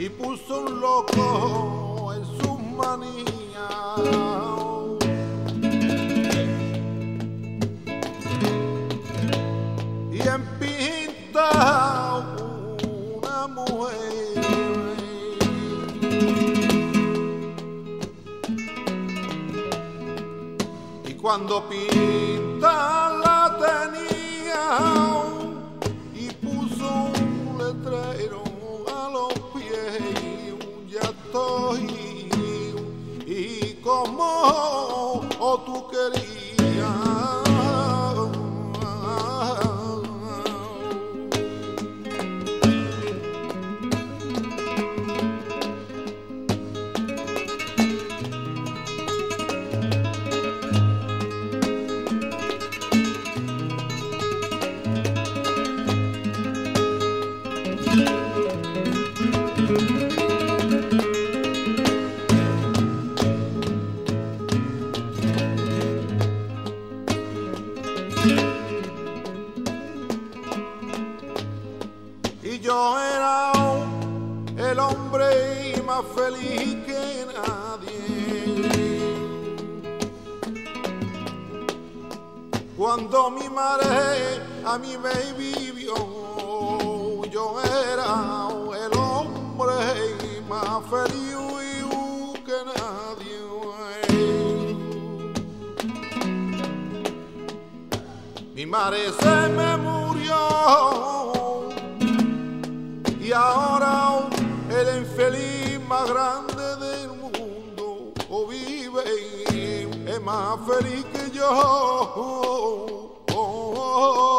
y puso un loco en sus manías. Y empinta una mujer, y cuando pinta la tenía y puso un letrero a los pies, ya estoy y como tú querías. Y yo era el hombre más feliz que nadie. Cuando mi madre a mí me vivió, yo era el hombre más feliz que nadie. Mi madre se me murió y ahora el infeliz más grande del mundo vive, es más feliz que yo.